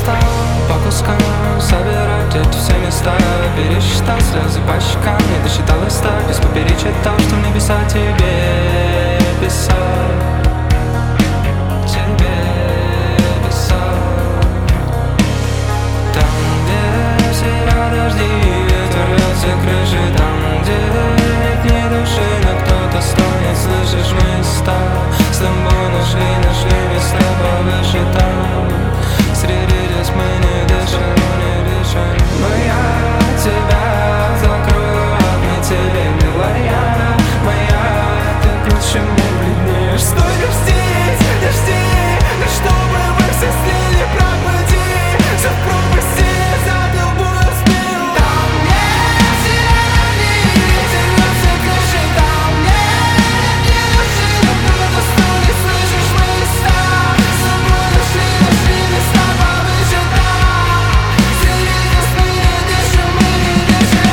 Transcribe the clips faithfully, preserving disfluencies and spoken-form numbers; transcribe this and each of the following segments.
стал по кускам собирать эти все места. Пересчитал слезы по щекам, не досчиталось так. Из поперечь читал, что в небеса тебе писал. Тебе писал. Там, где все дожди, ветер рвется крыши. Там, где нет ни души, но кто-то стонет. Слышишь, места с тобой нашли, нашли места повыше там. Среди здесь мы не дышим, не дышим. Но я тебя закрою, от тебе, милая моя. Ты к чему бледнеешь? Стой, дождись, дожди, да чтобы мы все слили, пропади. Все в пропасти, забил бурю спину. Там нет зелени, ветер рвется крыши. Там нет ни души, но кто-то стонет. Слышишь, мы места с тобой нашли, нашли места повыше там. Среди нас мы не дышим, мы не дышим.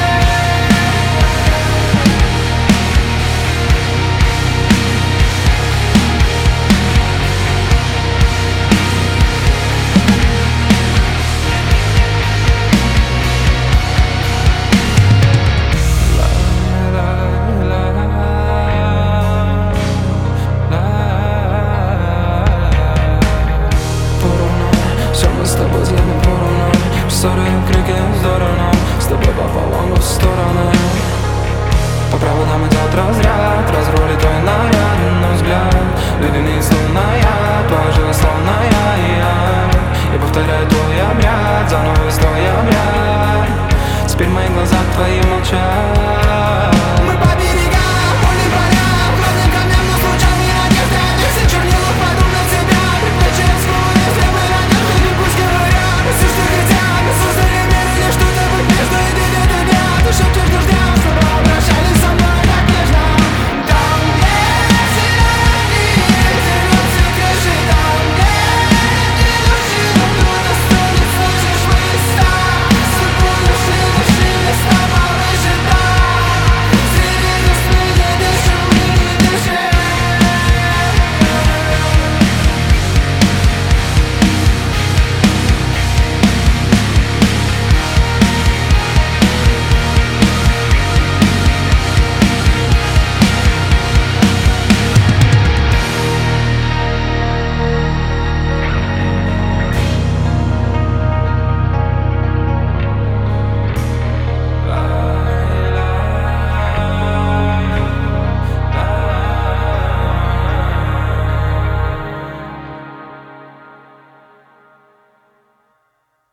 Все мы с тобой взглядом поровну. Ссоры и крики здорово. С тобой пополам в стороны. По проводам идет разряд, разрулит твой наряд, но взгляд ледяные словная, твоя жила словная я. Я повторяю твой обряд, заново из твой обряд. Теперь мои глаза твои молчат.